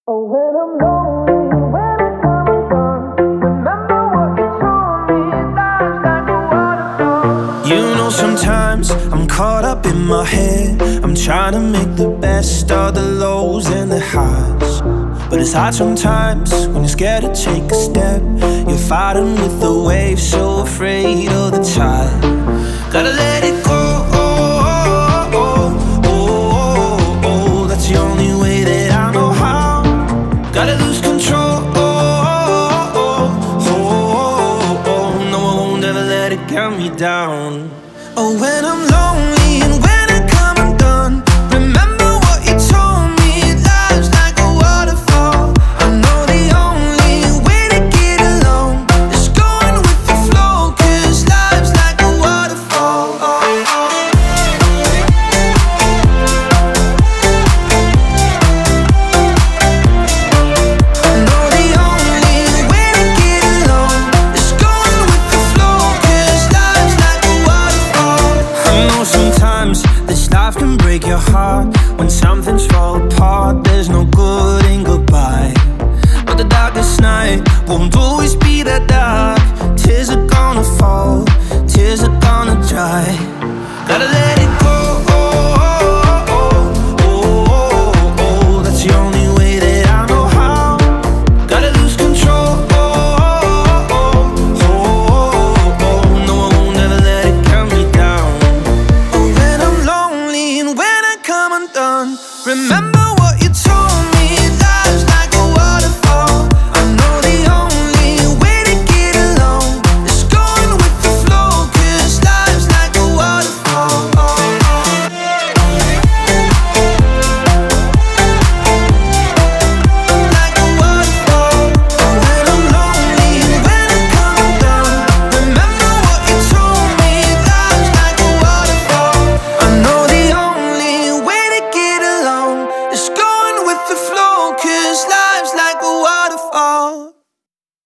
Oh, when I'm lonely, when I come undone, remember what you told me. Life's like a waterfall. You know, sometimes I'm caught up in my head. I'm trying to make the best of the lows and the highs. But it's hard sometimes when you're scared to take a step. You're fighting with the waves, so afraid of the tide. Gotta let it go. That's the only way that I know how. Gotta lose control. No, I won't ever let it get me down. Oh, when I'm lonely and when I come undone, remember what you told me. Life's like a waterfall. I know the only way to get along is going with the flow, 'cause life's like a waterfall. I know the only way to get along is going with the flow, 'cause life's like a waterfall. I know sometimes this life can break your heart. When something's fall apart, there's no good in goodbye. But the darkest night won't do